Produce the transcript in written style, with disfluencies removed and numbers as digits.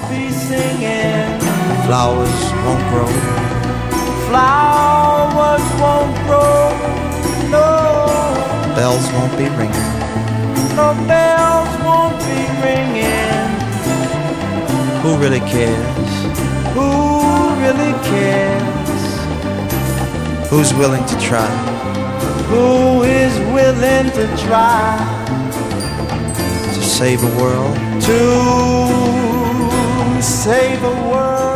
be singing. Flowers won't grow. Flowers won't grow. No. Bells won't be ringing. No bells won't be ringing. Who really cares? Who really cares? Who's willing to try? Who is willing to try to save a world? To save a world.